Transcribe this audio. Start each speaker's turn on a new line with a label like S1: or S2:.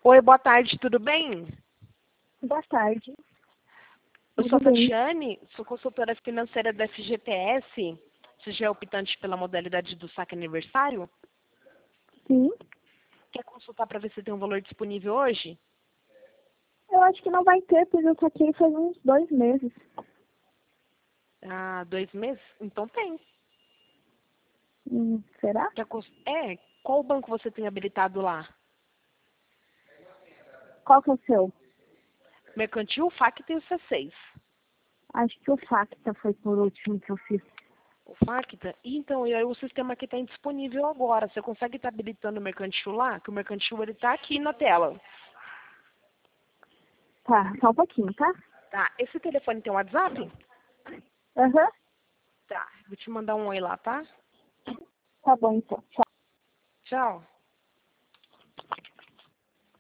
S1: Oi, boa tarde, tudo bem?
S2: Boa tarde.
S1: Eu sou a
S2: Tudo bem?
S1: Tatiane, sou consultora financeira da FGTS. Você já é optante pela modalidade do saque aniversário?
S2: Sim.
S1: Quer consultar para ver se tem um valor disponível hoje?
S2: Eu acho que não vai ter, pois eu saquei faz uns 2 meses.
S1: Ah, 2 meses? Então tem.
S2: Será?
S1: Qual banco você tem habilitado lá?
S2: Qual que é o seu?
S1: Mercantil, Facta e o C6.
S2: Acho que o Facta foi por último que eu fiz.
S1: O Facta? Então, e aí o sistema aqui está indisponível agora. Você consegue estar habilitando o Mercantil lá? Que o Mercantil ele está aqui na tela.
S2: Tá, só um pouquinho, tá?
S1: Tá, esse telefone tem WhatsApp?
S2: Aham.
S1: Tá, vou te mandar um oi lá, tá?
S2: Tá bom, então. Tchau.
S1: Tchau.